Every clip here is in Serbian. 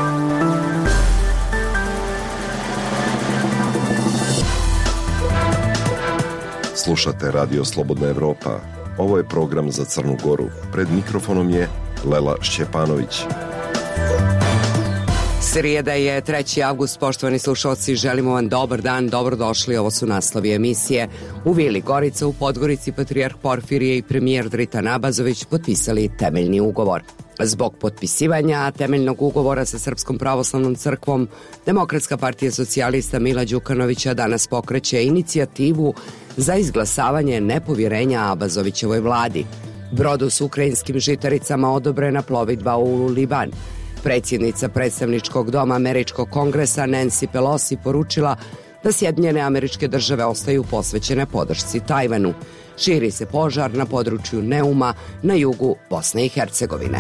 Slušate Radio Slobodna Evropa. Ovo je program za Crnu Goru. Pred mikrofonom je Lela Šćepanović. Srijeda je 3. avgust, poštovani slušalci, želimo vam dobar dan, dobrodošli, ovo su naslovi emisije. U Vili Gorica, u Podgorici, patrijarh Porfirije i premijer Dritan Abazović potpisali temeljni ugovor. Zbog potpisivanja temeljnog ugovora sa Srpskom pravoslavnom crkvom, Demokratska partija socijalista Mila Đukanovića danas pokreće inicijativu za izglasavanje nepovjerenja Abazovićevoj vladi. Brodu s ukrajinskim žitaricama odobrena plovidba u Liban. Predsjednica predstavničkog doma Američkog kongresa Nancy Pelosi poručila da Sjedinjene Američke Države ostaju posvećene podršci Tajvanu. Širi se požar na području Neuma na jugu Bosne i Hercegovine.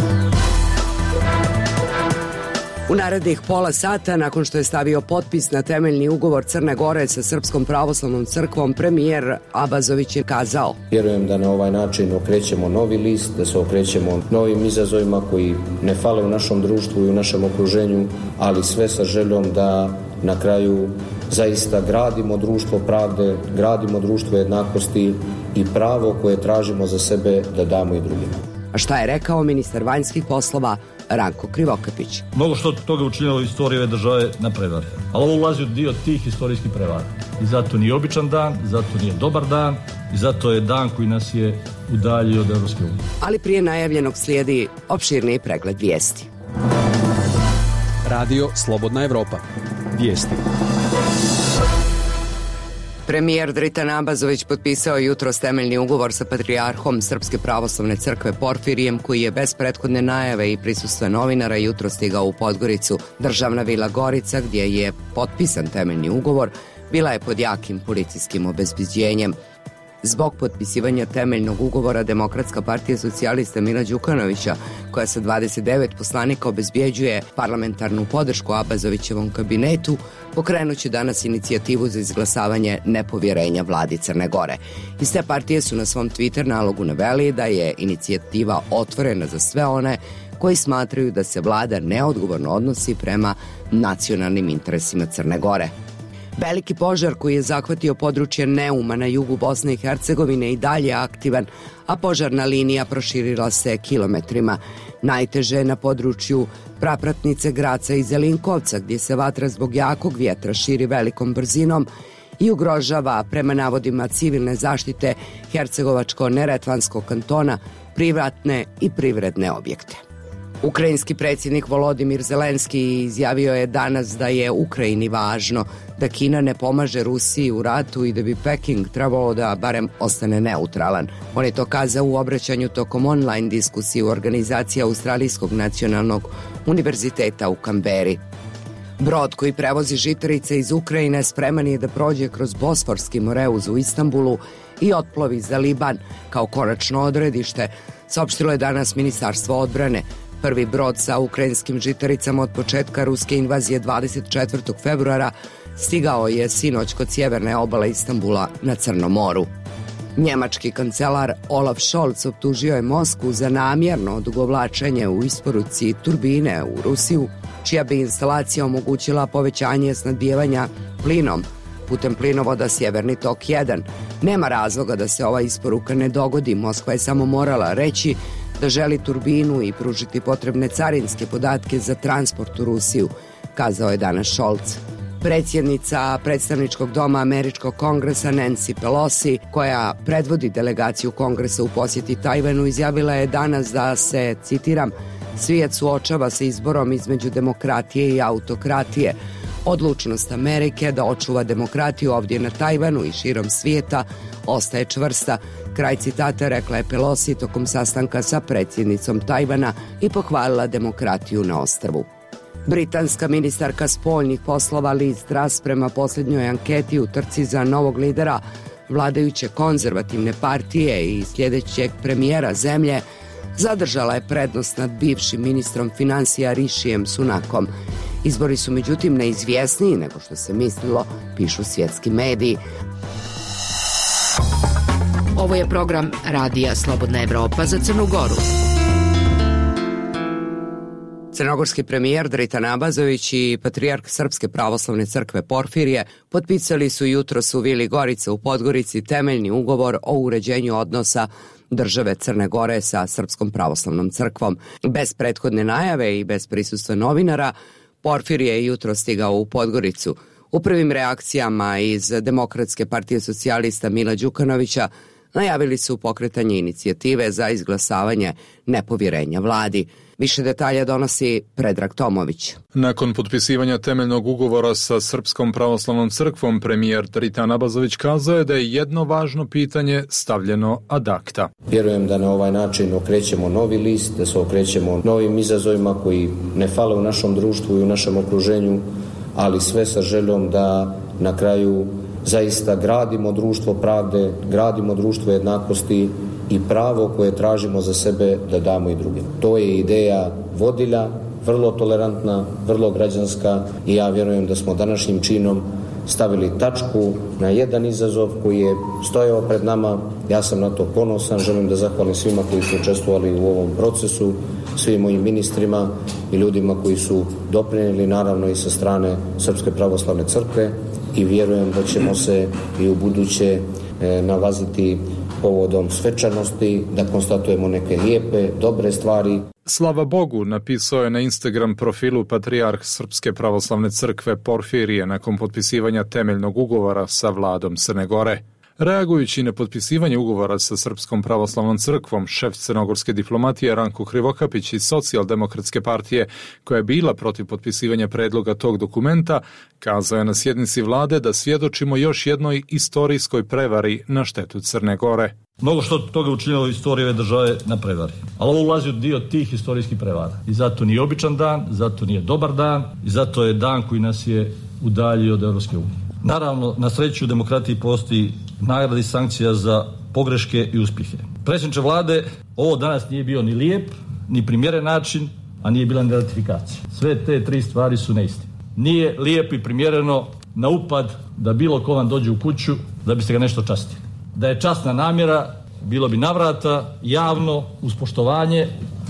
U narednih pola sata, nakon što je stavio potpis na temeljni ugovor Crne Gore sa Srpskom pravoslavnom crkvom, premijer Abazović je kazao: Vjerujem da na ovaj način okrećemo novi list, da se okrećemo novim izazovima koji ne fale u našem društvu i u našem okruženju, ali sve sa željom da na kraju zaista gradimo društvo pravde, gradimo društvo jednakosti i pravo koje tražimo za sebe da damo i drugima. A šta je rekao ministar vanjskih poslova Ranko Krivokapić? Mnogo što toga učinilo u istoriji ove države na prevari. Ali ovo ulazi u dio tih historijskih prevara. I zato nije običan dan, zato nije dobar dan, i zato je dan koji nas je udaljio od Evropske unije. Ali prije najavljenog slijedi opširniji pregled vijesti. Radio Slobodna Evropa. Vijesti. Premijer Dritan Abazović potpisao jutros temeljni ugovor sa patrijarhom Srpske pravoslavne crkve Porfirijem, koji je bez prethodne najave i prisustva novinara jutros stigao u Podgoricu. Državna vila Gorica, gdje je potpisan temeljni ugovor, bila je pod jakim policijskim obezbeđenjem. Zbog potpisivanja temeljnog ugovora, Demokratska partija socijalista Mila Đukanovića, koja sa 29 poslanika obezbjeđuje parlamentarnu podršku Abazovićevom kabinetu, pokrenuće danas inicijativu za izglasavanje nepovjerenja vladi Crne Gore. Iz te partije su na svom Twitter nalogu naveli da je inicijativa otvorena za sve one koji smatraju da se vlada neodgovorno odnosi prema nacionalnim interesima Crne Gore. Veliki požar koji je zahvatio područje Neuma na jugu Bosne i Hercegovine i dalje je aktivan, a požarna linija proširila se kilometrima. Najteže je na području Prapratnice, Graca i Zelinkovca, gdje se vatra zbog jakog vjetra širi velikom brzinom i ugrožava, prema navodima civilne zaštite Hercegovačko-Neretvanskog kantona, privatne i privredne objekte. Ukrajinski predsjednik Volodimir Zelenski izjavio je danas da je Ukrajini važno da Kina ne pomaže Rusiji u ratu i da bi Peking trebalo da barem ostane neutralan. On je to kazao u obraćanju tokom online diskusije u organizaciji Australijskog nacionalnog univerziteta u Kamberi. Brod koji prevozi žitarice iz Ukrajine spreman je da prođe kroz Bosforski moreuz u Istanbulu i otplovi za Liban kao konačno odredište, saopštilo je danas Ministarstvo odbrane. Prvi brod sa ukrajinskim žitaricama od početka ruske invazije 24. februara stigao je sinoć kod sjeverne obale Istanbula na Crnom moru. Njemački kancelar Olaf Scholz optužio je Moskvu za namjerno odugovlačenje u isporuci turbine u Rusiju, čija bi instalacija omogućila povećanje snabdijevanja plinom putem plinovoda Sjeverni tok 1. Nema razloga da se ova isporuka ne dogodi. Moskva je samo morala reći da želi turbinu i pružiti potrebne carinske podatke za transport u Rusiju, kazao je danas Scholz. Predsjednica predstavničkog doma Američkog kongresa Nancy Pelosi, koja predvodi delegaciju kongresa u posjeti Tajvanu, izjavila je danas da se, citiram, svijet suočava sa izborom između demokratije i autokratije. Odlučnost Amerike da očuva demokratiju ovdje na Tajvanu i širom svijeta ostaje čvrsta. Kraj citata, rekla je Pelosi tokom sastanka sa predsjednicom Tajvana i pohvalila demokratiju na ostrvu. Britanska ministarka spoljnih poslova Liz Truss prema posljednjoj anketi u trci za novog lidera vladajuće konzervativne partije i sljedećeg premijera zemlje zadržala je prednost nad bivšim ministrom financija Rishijem Sunakom. Izbori su međutim neizvjesniji nego što se mislilo, pišu svjetski mediji. Ovo je program Radija Slobodna Evropa za Crnu Goru. Crnogorski premijer Dritan Abazović i patrijarh Srpske pravoslavne crkve Porfirije potpisali su jutros u Vili Gorica u Podgorici temeljni ugovor o uređenju odnosa države Crne Gore sa Srpskom pravoslavnom crkvom. Bez prethodne najave i bez prisustva novinara, Porfirije je jutro stigao u Podgoricu. U prvim reakcijama iz Demokratske partije socijalista Mila Đukanovića najavili su pokretanje inicijative za izglasavanje nepovjerenja vladi. Više detalja donosi Predrag Tomović. Nakon potpisivanja temeljnog ugovora sa Srpskom pravoslavnom crkvom, premijer Dritan Abazović kazao je da je jedno važno pitanje stavljeno ad acta. Vjerujem da na ovaj način okrećemo novi list, da se okrećemo novim izazovima koji ne fale u našem društvu i u našem okruženju, ali sve sa željom da na kraju zaista gradimo društvo pravde, gradimo društvo jednakosti i pravo koje tražimo za sebe da damo i drugim. To je ideja vodilja, vrlo tolerantna, vrlo građanska i ja vjerujem da smo današnjim činom stavili tačku na jedan izazov koji je stojao pred nama. Ja sam na to ponosan, želim da zahvalim svima koji su učestvovali u ovom procesu, svim mojim ministrima i ljudima koji su doprinijeli, naravno i sa strane Srpske pravoslavne crkve, i vjerujem da ćemo se i u buduće nalaziti povodom svečanosti, da konstatujemo neke lijepe, dobre stvari. Slava Bogu, napisao je na Instagram profilu patrijarh Srpske pravoslavne crkve Porfirije nakon potpisivanja temeljnog ugovora sa vladom Crne Gore. Reagujući na potpisivanje ugovora sa Srpskom pravoslavnom crkvom, šef crnogorske diplomatije Ranko Krivokapić iz Socijaldemokratske partije, koja je bila protiv potpisivanja predloga tog dokumenta, kazao je na sjednici vlade da svjedočimo još jednoj istorijskoj prevari na štetu Crne Gore. Mnogo što toga učinilo istorije ove države na prevari. Ali ovo ulazi u dio tih historijskih prevara. I zato nije običan dan, zato nije dobar dan i zato je dan koji nas je udaljio od Evropske unije. Naravno, na sreću u demokratiji postoji nagrada i sankcija za pogreške i uspjehe. Predsjedniče vlade, ovo danas nije bio ni lijep, ni primjeren način, a nije bila ni ratifikacija. Sve te tri stvari su neistine. Nije lijepo i primjereno na upad da bilo ko vam dođe u kuću da biste ga nešto častili. Da je časna namjera, bilo bi navrata, javno, uz poštovanje,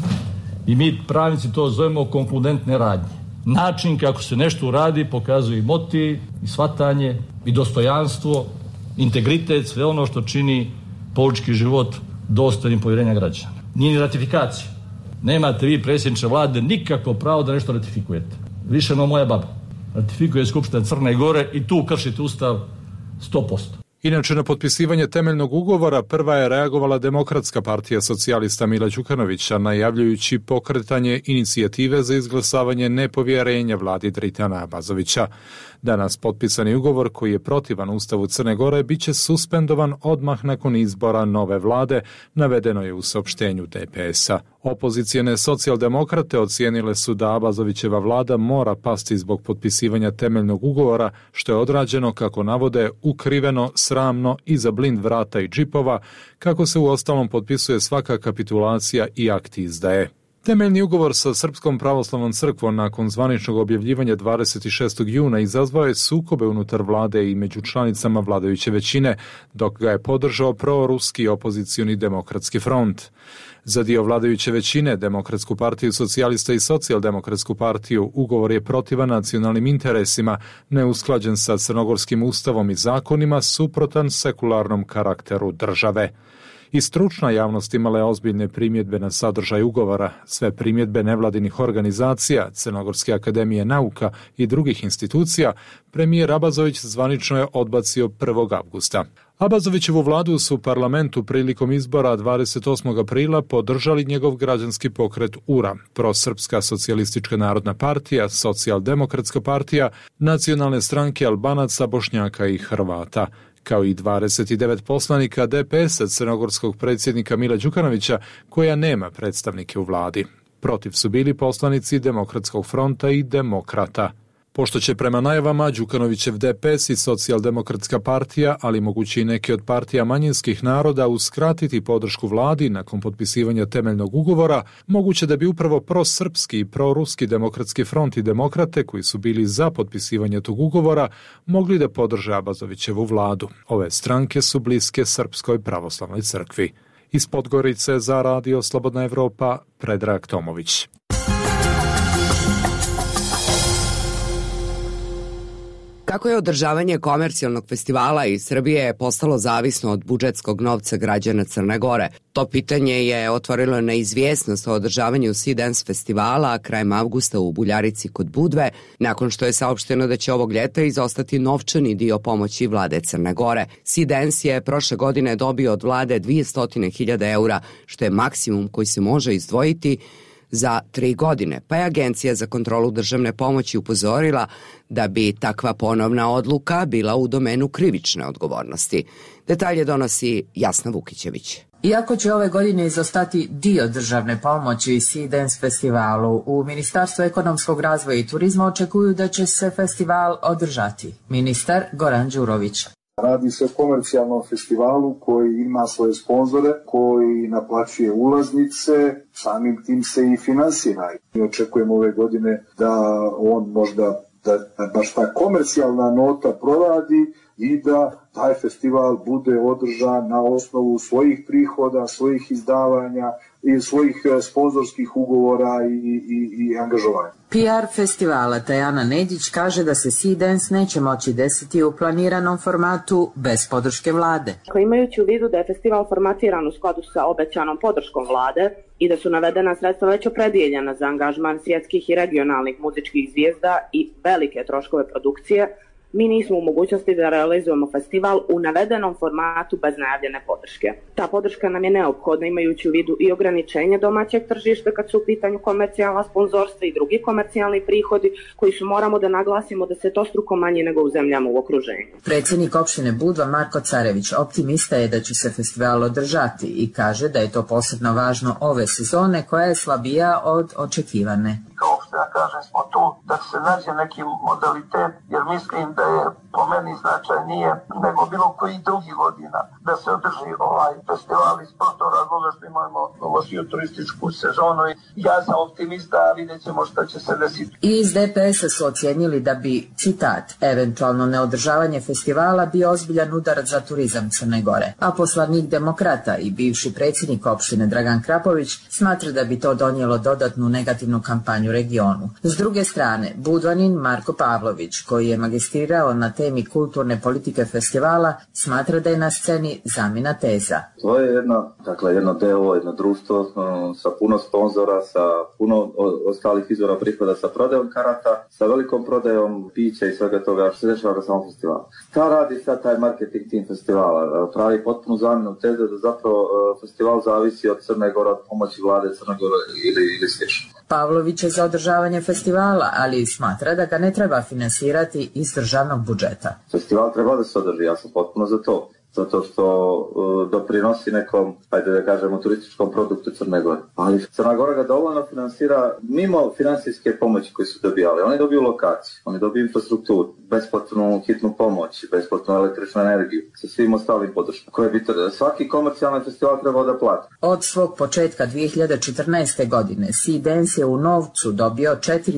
i mi pravnici to zovemo konkludentne radnje. Način kako se nešto uradi pokazuje i motiv, i shvatanje, i dostojanstvo, integritet, sve ono što čini politički život dostojnim povjerenja građana. Nije ni ratifikacija. Nemate vi, predsjedniče vlade, nikakvo pravo da nešto ratifikujete. Više no moja baba. Ratifikuje Skupština Crne Gore i tu kršite Ustav 100%. Inače, na potpisivanje temeljnog ugovora prva je reagovala Demokratska partija socijalista Mila Đukanovića, najavljujući pokretanje inicijative za izglasavanje nepovjerenja vladi Dritana Abazovića. Danas potpisani ugovor, koji je protivan Ustavu Crne Gore, bit će suspendovan odmah nakon izbora nove vlade, navedeno je u saopštenju DPS-a. Opozicijene socijaldemokrate ocijenile su da Abazovićeva vlada mora pasti zbog potpisivanja temeljnog ugovora, što je odrađeno, kako navode, ukriveno, sramno, iza blind vrata i džipova, kako se uostalom potpisuje svaka kapitulacija i akt izdaje. Temeljni ugovor sa Srpskom pravoslavnom crkvom nakon zvaničnog objavljivanja 26. juna izazvao je sukobe unutar vlade i među članicama vladajuće većine, dok ga je podržao proruski opozicioni Demokratski front. Za dio vladajuće većine, Demokratsku partiju socijalista i Socijaldemokratsku partiju, ugovor je protivan nacionalnim interesima, neusklađen sa crnogorskim ustavom i zakonima, suprotan sekularnom karakteru države. I stručna javnost imala je ozbiljne primjedbe na sadržaj ugovora. Sve primjedbe nevladinih organizacija, Crnogorske akademije nauka i drugih institucija, premijer Abazović zvanično je odbacio 1. avgusta. Abazovićevu vladu su u parlamentu prilikom izbora 28. aprila podržali njegov građanski pokret URA, Prosrpska socijalistička narodna partija, Socijaldemokratska partija, nacionalne stranke Albanaca, Bošnjaka i Hrvata, kao i 29 poslanika DPS-a crnogorskog predsjednika Mila Đukanovića, koja nema predstavnike u vladi. Protiv su bili poslanici Demokratskog fronta i Demokrata. Pošto će prema najavama Đukanovićev DPS i Socijaldemokratska partija, ali moguće i neke od partija manjinskih naroda, uskratiti podršku vladi nakon potpisivanja temeljnog ugovora, moguće da bi upravo prosrpski i proruski Demokratski front i Demokrate, koji su bili za potpisivanje tog ugovora, mogli da podrže Abazovićevu vladu. Ove stranke su bliske Srpskoj pravoslavnoj crkvi. Iz Podgorice za Radio Slobodna Evropa, Predrag Tomović. Kako je održavanje komercijalnog festivala iz Srbije postalo zavisno od budžetskog novca građana Crne Gore? To pitanje je otvorilo neizvjesnost o održavanju Sea Dance festivala krajem avgusta u Buljarici kod Budve, nakon što je saopšteno da će ovog ljeta izostati novčani dio pomoći vlade Crne Gore. Sea Dance je prošle godine dobio od vlade 200.000 eura, što je maksimum koji se može izdvojiti za 3 godine, pa je Agencija za kontrolu državne pomoći upozorila da bi takva ponovna odluka bila u domenu krivične odgovornosti. Detalje donosi Jasna Vukićević. Iako će ove godine izostati dio državne pomoći Sea Dance festivalu, u Ministarstvu ekonomskog razvoja i turizma očekuju da će se festival održati. Ministar Goran Đurović. Radi se o komercijalnom festivalu koji ima svoje sponzore, koji naplaćuje ulaznice, samim tim se i finansira. Mi očekujemo ove godine da on možda, da baš ta komercijalna nota proradi i da taj festival bude održan na osnovu svojih prihoda, svojih izdavanja i svojih sponzorskih ugovora i angažovanja. PR festivala Tajana Nedić kaže da se Sea Dance neće moći desiti u planiranom formatu bez podrške vlade. Imajući u vidu da je festival formatiran u skladu sa obećanom podrškom vlade i da su navedena sredstva već opredijeljena za angažman svjetskih i regionalnih muzičkih zvijezda i velike troškove produkcije, mi nismo u mogućnosti da realizujemo festival u navedenom formatu bez najavljene podrške. Ta podrška nam je neophodna imajući u vidu i ograničenje domaćeg tržišta kad su u pitanju komercijalna sponzorstva i drugi komercijalni prihodi koji su, moramo da naglasimo, da se tostruko manji nego u zemljama u okruženju. Predsjednik opštine Budva Marko Carević optimista je da će se festival održati i kaže da je to posebno važno ove sezone koja je slabija od očekivane. Da kažem, smo tu da se nađe neki modalitet, jer mislim da je po meni značajnije nego bilo koji drugi godina da se održi ovaj festival iz prostora razloga što imamo lošiju turističku sezonu. Ja sam optimista, a vidjet ćemo šta će se desiti. I iz DPS-a su ocijenili da bi, citat, eventualno neodržavanje festivala bio ozbiljan udarac za turizam Crne Gore. A poslanik Demokrata i bivši predsjednik opštine Dragan Krapović smatra da bi to donijelo dodatnu negativnu kampanju regionu. S druge strane, Budvanin Marko Pavlović, koji je magistrirao na temi kulturne politike festivala, smatra da je na sceni zamjena teza. To je jedno deo, jedno društvo sa puno sponzora, sa puno ostalih izvora prihoda, sa prodajom karata, sa velikom prodajom pića i svega toga što se dešava na samom festivalu. Šta radi sad taj marketing tim festivala? Pravi potpunu zamjenu teze da zapravo festival zavisi od Crne Gore, od pomoći vlade Crne Gore ili slično. Pavlović je za održavanje festivala, ali smatra da ga ne treba finansirati iz državnog budžeta. Festival treba da se održi, ja sam potpuno za to. Zato što doprinosi nekom, ajde da kažemo, turističkom produktu Crne Gore. Ali Crna Gora ga dovoljno finansira mimo finansijske pomoći koje su dobijali. Oni dobiju lokaciju, oni dobiju infrastrukturu, besplatnu hitnu pomoć, besplatnu električnu energiju, sa svim ostalim podrškama. Koje bi svaki komercijalni festival trebao da plati. Od svog početka 2014. godine Sea Dance je u novcu dobio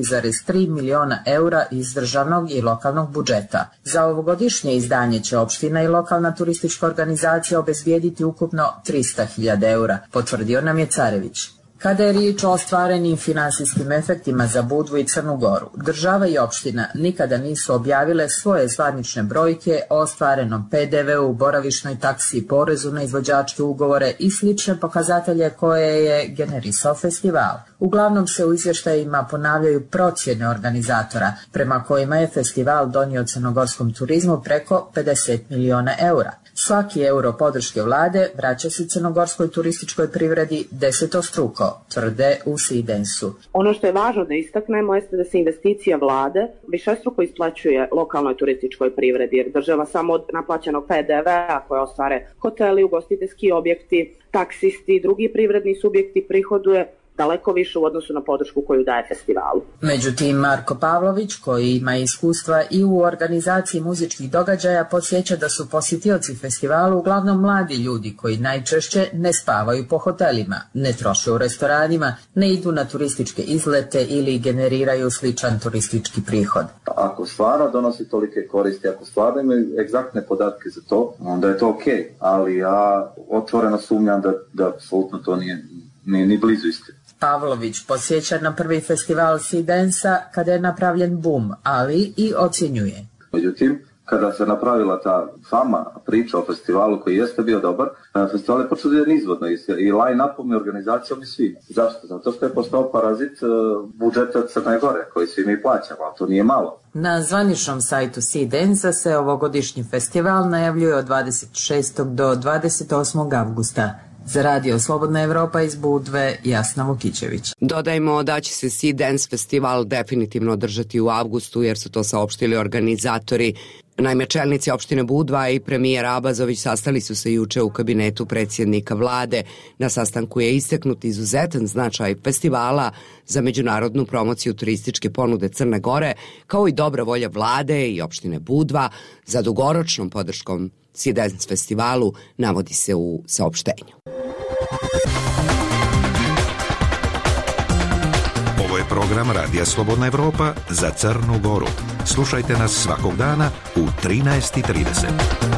4,3 miliona eura iz državnog i lokalnog budžeta. Za ovogodišnje izdanje će opština i lokalna turistička organizacija obezbijediti ukupno 300.000 eura, potvrdio nam je Carević. Kada je riječ o ostvarenim finansijskim efektima za Budvu i Crnu Goru, država i opština nikada nisu objavile svoje zvanične brojke o ostvarenom PDV-u, boravišnoj taksi, porezu na izvođačke ugovore i slične pokazatelje koje je generisao festival. Uglavnom se u izvještajima ponavljaju procjene organizatora, prema kojima je festival donio crnogorskom turizmu preko 50 miliona eura. Svaki euro podrške vlade vraća se crnogorskoj turističkoj privredi desetostruko, tvrde u Sea Dance-u. Ono što je važno da istaknemo jeste da se investicija vlade višestruko isplaćuje lokalnoj turističkoj privredi, jer država samo od naplaćenog PDV-a koje ostvare hoteli, ugostiteljski objekti, taksisti i drugi privredni subjekti prihoduje daleko više u odnosu na podršku koju daje festivalu. Međutim, Marko Pavlović, koji ima iskustva i u organizaciji muzičkih događaja, podsjeća da su posjetioci festivalu uglavnom mladi ljudi koji najčešće ne spavaju po hotelima, ne troše u restoranima, ne idu na turističke izlete ili generiraju sličan turistički prihod. Ako stvarno donosi tolike koristi, ako stvarno imaju egzaktne podatke za to, onda je to okej. Ali ja otvoreno sumnjam da apsolutno to nije ni blizu istine. Pavlović podsjeća na prvi festival Sea Dance-a kada je napravljen bum, ali i ocjenjuje. Međutim, kada se napravila ta fama priča o festivalu koji jeste bio dobar, festival je počeo da je nizvodno i line-upom i organizacijom i svim. Zašto? Zato što je postao parazit budžeta Crne Gore koji svi mi plaćamo, a to nije malo. Na zvaničnom sajtu Sea Dance se ovogodišnji festival najavljuje od 26. do 28. avgusta. Za radio Slobodna Evropa iz Budve, Jasna Vukićević. Dodajmo da će se Sea Dance festival definitivno održati u avgustu, jer su to saopštili organizatori. Naime, čelnici opštine Budva i premijer Abazović sastali su se juče u kabinetu predsjednika vlade. Na sastanku je istaknut izuzetan značaj festivala za međunarodnu promociju turističke ponude Crne Gore, kao i dobra volja vlade i opštine Budva za dugoročnom podrškom Sea Dance festivalu, navodi se u saopštenju. Ovo je program Radija Slobodna Evropa za Crnu Goru. Slušajte nas svakog dana u 13:30.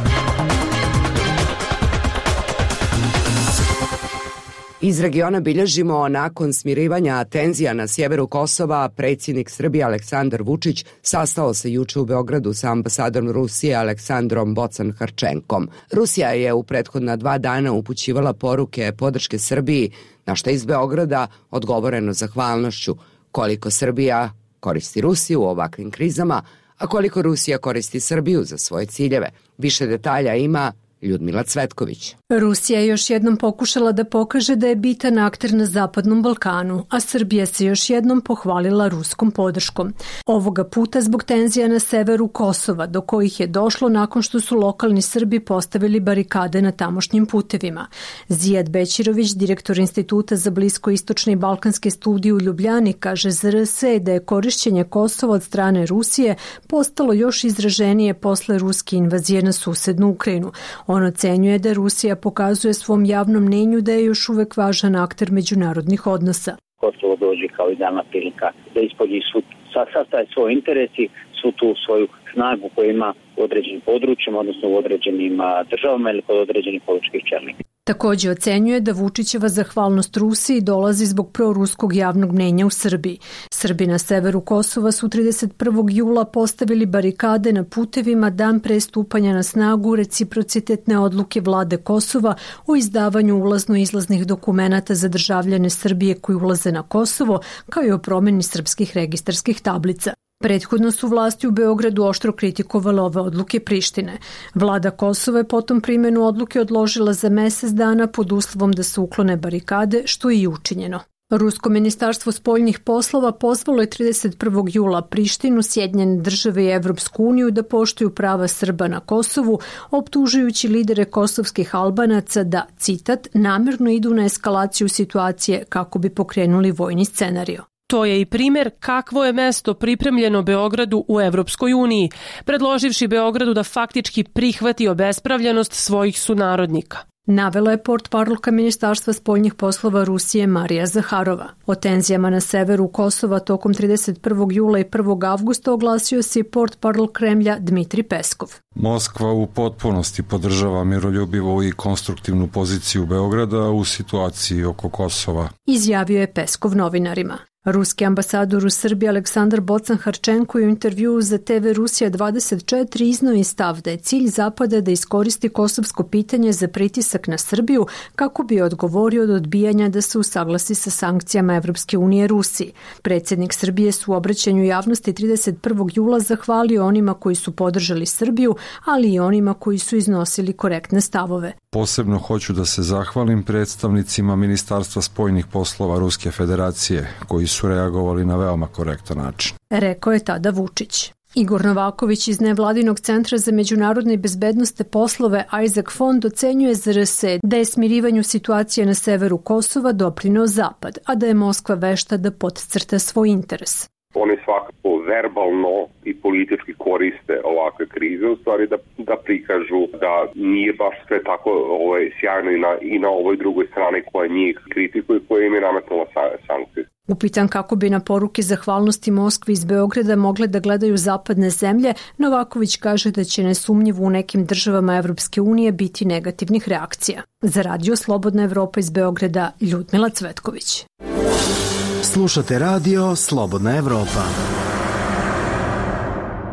Iz regiona bilježimo nakon smirivanja tenzija na sjeveru Kosova, predsjednik Srbije Aleksandar Vučić sastao se juče u Beogradu sa ambasadorom Rusije Aleksandrom Bocan-Harčenkom. Rusija je u prethodna 2 dana upućivala poruke podrške Srbiji, na što je iz Beograda odgovoreno zahvalnošću. Koliko Srbija koristi Rusiju u ovakvim krizama, a koliko Rusija koristi Srbiju za svoje ciljeve. Više detalja ima Ljudmila Cvetković. Rusija je još jednom pokušala da pokaže da je bitan akter na Zapadnom Balkanu, a Srbija se još jednom pohvalila ruskom podrškom. Ovoga puta zbog tenzija na severu Kosova, do kojih je došlo nakon što su lokalni Srbi postavili barikade na tamošnjim putevima. Zijad Bećirović, direktor Instituta za bliskoistočne i balkanske studije u Ljubljani, kaže za RS da je korišćenje Kosova od strane Rusije postalo još izraženije posle ruske invazije na susednu Ukrajinu. On ocenjuje da Rusija pokazuje svom javnom mnenju da je još uvek važan akter međunarodnih odnosa. Kosovo dođe kao idealna prilika da ispolji sastaje svoj interes i svu tu svoju snagu koju ima u određenim područjima, odnosno u određenim državama ili kod određenih političkih čelnika. Također ocenjuje da Vučićeva zahvalnost Rusiji dolazi zbog proruskog javnog mnenja u Srbiji. Srbi na severu Kosova su 31. jula postavili barikade na putevima dan pre stupanja na snagu reciprocitetne odluke vlade Kosova o izdavanju ulazno-izlaznih dokumenata za državljane Srbije koji ulaze na Kosovo, kao i o promjeni srpskih registarskih tablica. Prethodno su vlasti u Beogradu oštro kritikovale ove odluke Prištine. Vlada Kosova je potom primjenu odluke odložila za mjesec dana pod uslovom da se uklone barikade, što je i učinjeno. Rusko ministarstvo spoljnih poslova pozvalo je 31. jula Prištinu, Sjedinjene države i Evropsku uniju da poštuju prava Srba na Kosovu, optužujući lidere kosovskih Albanaca da, citat, namjerno idu na eskalaciju situacije kako bi pokrenuli vojni scenario. To je i primjer kakvo je mesto pripremljeno Beogradu u Evropskoj uniji, predloživši Beogradu da faktički prihvati obespravljenost svojih sunarodnika. Navela je portparolka Ministarstva spoljnih poslova Rusije Marija Zaharova. O tenzijama na severu Kosova tokom 31. jula i 1. avgusta oglasio se i portparol Kremlja Dmitri Peskov. Moskva u potpunosti podržava miroljubivu i konstruktivnu poziciju Beograda u situaciji oko Kosova, izjavio je Peskov novinarima. Ruski ambasador u Srbiji Aleksandar Bocan-Harčenko je u intervjuu za TV Rusija 24 iznio je stav da je cilj Zapada da iskoristi kosovsko pitanje za pritisak na Srbiju kako bi odgovorio od odbijanja da se usaglasi sa sankcijama Evropske unije Rusiji. Predsjednik Srbije su u obraćanju javnosti 31. jula zahvalio onima koji su podržali Srbiju, ali i onima koji su iznosili korektne stavove. Posebno hoću da se zahvalim predstavnicima Ministarstva spoljnih poslova Ruske federacije, koji su reagovali na veoma korektan način, rekao je tada Vučić. Igor Novaković iz Nevladinog centra za međunarodne i bezbednosne poslove Isaac Fond ocenjuje za RS da je smirivanju situacije na severu Kosova doprineo Zapad, a da je Moskva vešta da podcrta svoj interes. Oni svakako verbalno i politički koriste ovakve krize, u stvari da prikažu da nije baš sve tako sjajno i na ovoj drugoj strani koja njih kritikuje, koja im je nametnula sankcije. Upitan kako bi na poruke zahvalnosti Moskvi iz Beograda mogle da gledaju zapadne zemlje, Novaković kaže da će nesumnjivo u nekim državama Evropske unije biti negativnih reakcija. Za radio Slobodna Evropa iz Beograda, Ljudmila Cvetković. Slušate radio Slobodna Evropa.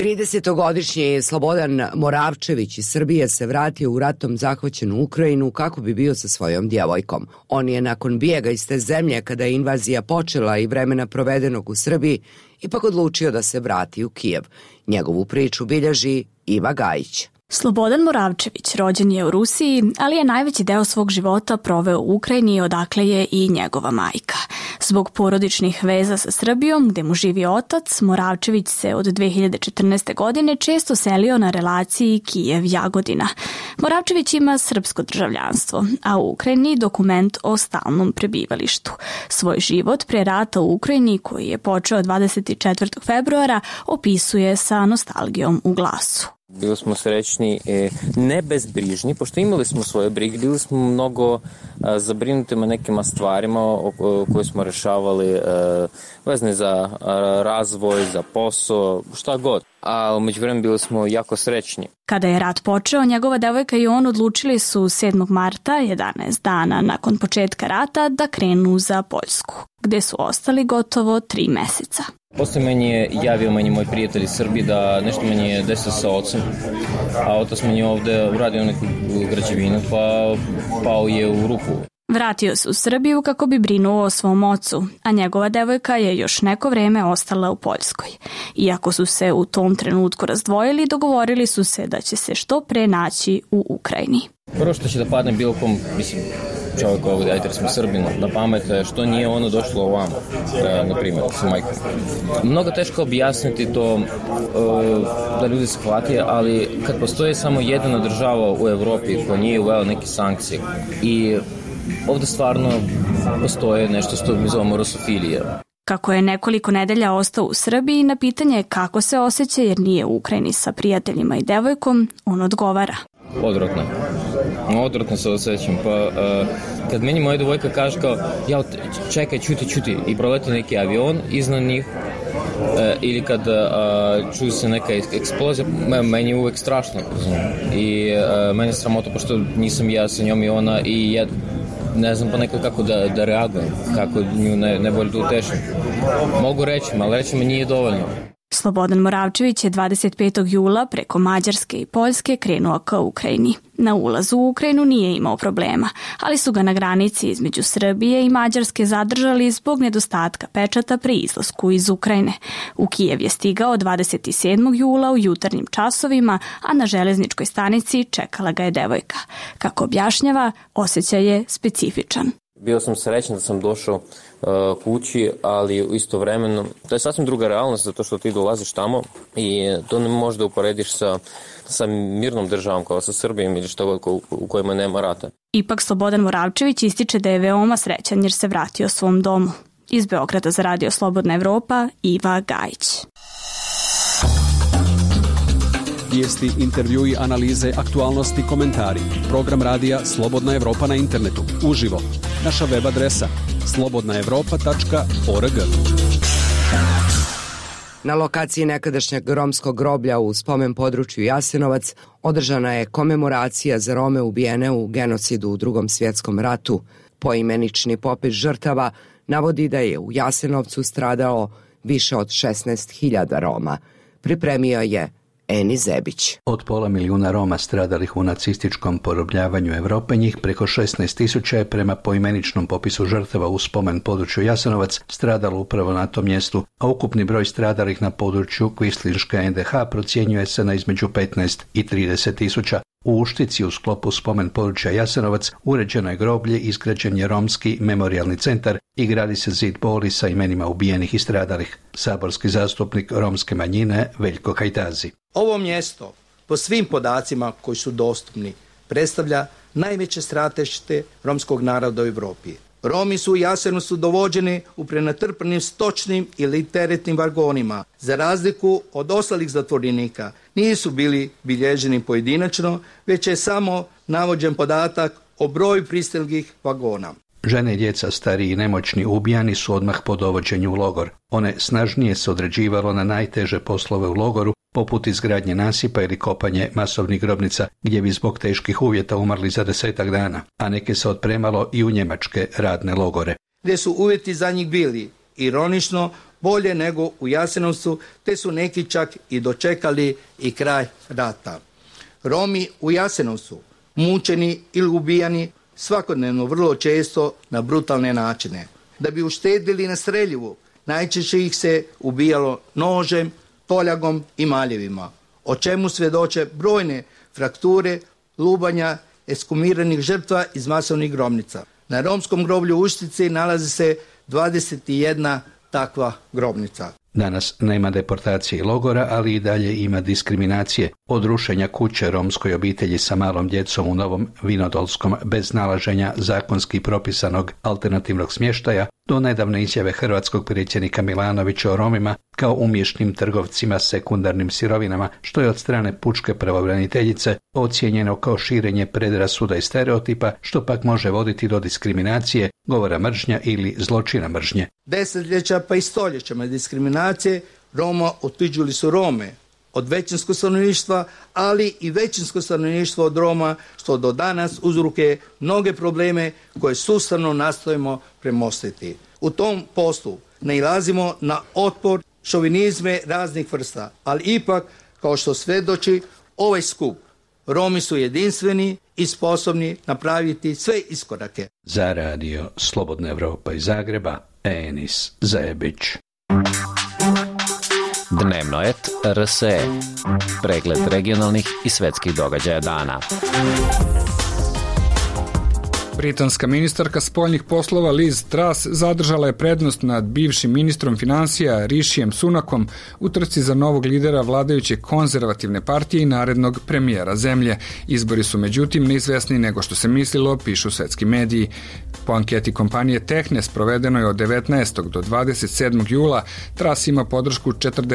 30-godišnji Slobodan Moravčević iz Srbije se vratio u ratom zahvaćenu Ukrajinu kako bi bio sa svojom djevojkom. On je nakon bijega iz te zemlje, kada je invazija počela i vremena provedenog u Srbiji, ipak odlučio da se vrati u Kijev. Njegovu priču bilježi Iva Gajić. Slobodan Moravčević rođen je u Rusiji, ali je najveći deo svog života proveo u Ukrajini, odakle je i njegova majka. Zbog porodičnih veza sa Srbijom, gde mu živi otac, Moravčević se od 2014. godine često selio na relaciji Kijev-Jagodina. Moravčević ima srpsko državljanstvo, a u Ukrajini dokument o stalnom prebivalištu. Svoj život pre rata u Ukrajini, koji je počeo 24. februara, opisuje sa nostalgijom u glasu. Bili smo srećni, ne bezbrižni, pošto imali smo svoje brige, bili smo mnogo zabrinutima nekima stvarima koje smo rešavali vezane za razvoj, za posao, šta god. A umeđu vremenu bili smo jako srećni. Kada je rat počeo, njegova devojka i on odlučili su 7. marta, 11 dana nakon početka rata, da krenu za Poljsku, gde su ostali gotovo 3 meseca. Posle meni je javio moj prijatelj iz Srbije da nešto meni je desilo sa ocem, a otac meni je ovde uradio neku građevinu pa pao je u rupu. Vratio se u Srbiju kako bi brinuo o svom ocu, a njegova devojka je još neko vreme ostala u Poljskoj. Iako su se u tom trenutku razdvojili, dogovorili su se da će se što pre naći u Ukrajini. Prvo što će da padne bilo kom, čovjek ovdje, ajde smo Srbina, na pamet, što nije ono došlo ovamo, na primjer, sa majkom. Mnogo teško objasniti to da ljudi se hvatije, ali kad postoje samo jedna država u Evropi koja nije uvela neke sankcije i ovdje stvarno postoje nešto što mi zovemo rusofilija. Kako je nekoliko nedelja ostao u Srbiji, na pitanje kako se osjeća jer nije u Ukrajini sa prijateljima i devojkom, on odgovara. Odvratno se osjećam, pa kad meni moja devojka kaže kao, ja čekaj, čuti i proleti neki avion iznad njih, ili kad čuje se neka eksplozija, meni je uvek strašno i meni je sramota pošto nisam ja sa njom i ona i ja ne znam pa nekako kako da reagujem, kako nju ne bolje da utešim. Mogu reći, ali reći mi nije dovoljno. Slobodan Moravčević je 25. jula preko Mađarske i Poljske krenuo ka Ukrajini. Na ulazu u Ukrajinu nije imao problema, ali su ga na granici između Srbije i Mađarske zadržali zbog nedostatka pečata pri izlasku iz Ukrajine. U Kijev je stigao 27. jula u jutarnjim časovima, a na železničkoj stanici čekala ga je devojka. Kako objašnjava, osjećaj je specifičan. Bio sam srećan da sam došao kući, ali istovremeno to je sasvim druga realnost zato što ti dolaziš tamo i to ne možeš da uporediš sa mirnom državom kao sa Srbijom ili što god u kojima nema rata. Ipak Slobodan Moravčević ističe da je veoma srećan jer se vratio svom domu. Iz Beograda za Radio Slobodna Evropa, Iva Gajić. Vijesti, intervjui, analize, aktualnosti, komentari. Program radija Slobodna Evropa na internetu. Uživo. Naša web adresa slobodnaevropa.org. Na lokaciji nekadašnjeg romskog groblja u spomen području Jasenovac održana je komemoracija za Rome ubijene u genocidu u Drugom svjetskom ratu. Poimenični popis žrtava navodi da je u Jasenovcu stradalo više od 16.000 Roma. Pripremio je Eni Zebić. Od 500.000 Roma stradalih u nacističkom porobljavanju Evrope, njih preko 16.000 je prema poimeničnom popisu žrtava u spomen području Jasenovac stradalo upravo na tom mjestu, a ukupni broj stradalih na području Kvislinška NDH procjenjuje se na između 15 i 30.000. U Uštici u sklopu spomen područja Jasenovac uređeno je groblje, izgrađen je romski memorijalni centar i gradi se zid boli sa imenima ubijenih i stradalih. Saborski zastupnik romske manjine Veljko Hajdazi. Ovo mjesto, po svim podacima koji su dostupni, predstavlja najveće stratište romskog naroda u Evropi. Romi su u Jasenovcu dovođeni u prenatrpanim stočnim ili teretnim vagonima. Za razliku od ostalih zatvorenika, nisu bili bilježeni pojedinačno, već je samo navođen podatak o broju pristiglih vagona. Žene i djeca, stariji i nemoćni ubijani su odmah po dovođenju u logor. One snažnije se određivalo na najteže poslove u logoru, poput izgradnje nasipa ili kopanje masovnih grobnica, gdje bi zbog teških uvjeta umrli za 10 dana, a neke se otpremalo i u njemačke radne logore. Gdje su uvjeti za njih bili, ironično, bolje nego u Jasenovcu, te su neki čak i dočekali i kraj rata. Romi u Jasenovcu, mučeni ili ubijani svakodnevno vrlo često na brutalne načine. Da bi uštedili na streljivu, najčešće ih se ubijalo nožem, toljagom i maljevima, o čemu svjedoče brojne frakture, lubanja, ekshumiranih žrtva iz masovnih grobnica. Na romskom groblju u Uštici nalazi se 21 takva grobnica. Danas nema deportacije i logora, ali i dalje ima diskriminacije. Od rušenja kuće romskoj obitelji sa malom djecom u Novom Vinodolskom bez nalaženja zakonski propisanog alternativnog smještaja, do nedavne izjave hrvatskog predsjednika Milanovića o Romima kao umješnim trgovcima sekundarnim sirovinama, što je od strane pučke pravobraniteljice ocijenjeno kao širenje predrasuda i stereotipa, što pak može voditi do diskriminacije, govora mržnja ili zločina mržnje. Desetljeća pa i stoljećama diskriminacije Roma otuđili su Rome od većinskog stanovništva, ali i većinsko stanovništvo od Roma, što do danas uzrokuje mnoge probleme koje sustavno nastojimo premostiti. U tom poslu nailazimo na otpor, šovinizme raznih vrsta, ali ipak, kao što svjedoči ovaj skup, Romi su jedinstveni i sposobni napraviti sve iskorake. Za radio Slobodna Evropa iz Zagreba, Enis Zajebić. Dnevno et RSE. Pregled regionalnih i svetskih događaja dana. Britanska ministarka spoljnih poslova Liz Truss zadržala je prednost nad bivšim ministrom financija Rishijem Sunakom u trci za novog lidera vladajuće konzervativne partije i narednog premijera zemlje. Izbori su međutim neizvesniji nego što se mislilo, pišu svetski mediji. Po anketi kompanije Technes provedenoj od 19. do 27. jula, Truss ima podršku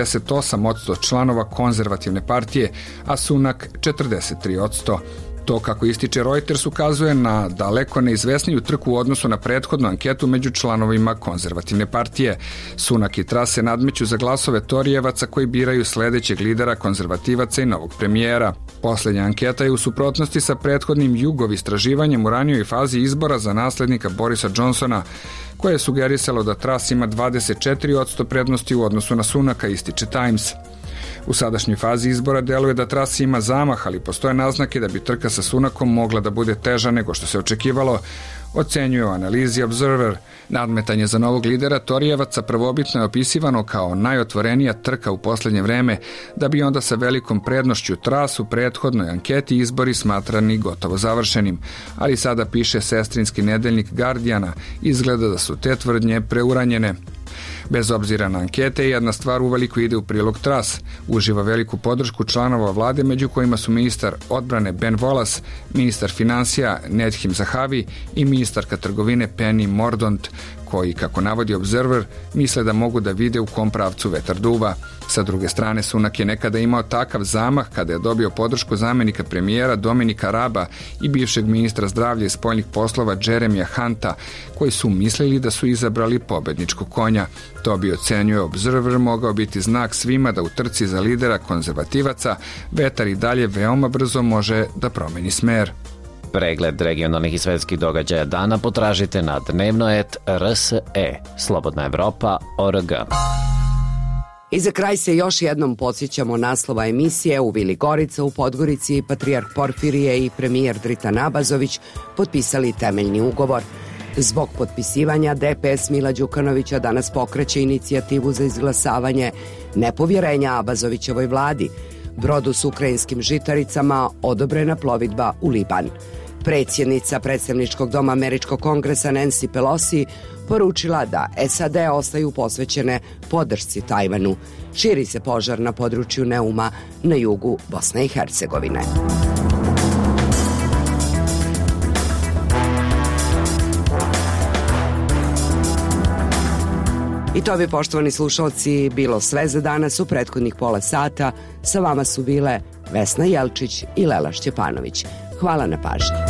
48% članova konzervativne partije, a Sunak 43%. To, kako ističe Reuters, ukazuje na daleko neizvesniju trku u odnosu na prethodnu anketu među članovima konzervativne partije. Sunak i Truss se nadmeću za glasove Torijevaca koji biraju sledećeg lidera konzervativaca i novog premijera. Poslednja anketa je u suprotnosti sa prethodnim Jugov istraživanjem u ranijoj fazi izbora za naslednika Borisa Johnsona, koje je sugerisalo da Truss ima 24% prednosti u odnosu na Sunaka, ističe Times. U sadašnjoj fazi izbora deluje da Truss ima zamah, ali postoje naznake da bi trka sa Sunakom mogla da bude teža nego što se očekivalo, ocenjuje u analizi Observer. Nadmetanje za novog lidera Torijevaca prvobitno je opisivano kao najotvorenija trka u poslednje vreme, da bi onda sa velikom prednošću Truss u prethodnoj anketi izbori smatrani gotovo završenim. Ali sada, piše sestrinski nedeljnik Guardiana, izgleda da su te tvrdnje preuranjene. Bez obzira na ankete, jedna stvar uveliko ide u prilog Truss. Uživa veliku podršku članova vlade, među kojima su ministar odbrane Ben Wallace, ministar financija Nedhim Zahavi i ministarka trgovine Penny Mordaunt, koji, kako navodi Observer, misle da mogu da vide u kom pravcu vetar duva. Sa druge strane, Sunak je nekada imao takav zamah kada je dobio podršku zamenika premijera Dominika Raba i bivšeg ministra zdravlja i spoljnih poslova Jeremija Hunta, koji su mislili da su izabrali pobedničkog konja. To bi, ocenjuje Observer, mogao biti znak svima da u trci za lidera konzervativaca vetar i dalje veoma brzo može da promeni smer. Pregled regionalnih i svetskih događaja dana potražite na dnevno.rs.e. Slobodna Evropa.org. I za kraj se još jednom podsjećamo naslova emisije. U Vili Gorica u Podgorici patrijarh Porfirije i premijer Dritan Abazović potpisali temeljni ugovor. Zbog potpisivanja DPS Mila Đukanovića danas pokreće inicijativu za izglasavanje nepovjerenja Abazovićevoj vladi. Brodu s ukrajinskim žitaricama odobrena plovidba u Liban. Predsjednica predstavničkog doma Američkog kongresa Nancy Pelosi poručila da SAD ostaju posvećene podršci Tajvanu. Širi se požar na području Neuma na jugu Bosne i Hercegovine. I to bi, poštovani slušalci, bilo sve za danas. U prethodnih pola sata sa vama su bile Vesna Jelčić i Lela Šćepanović. Hvala na pažnji.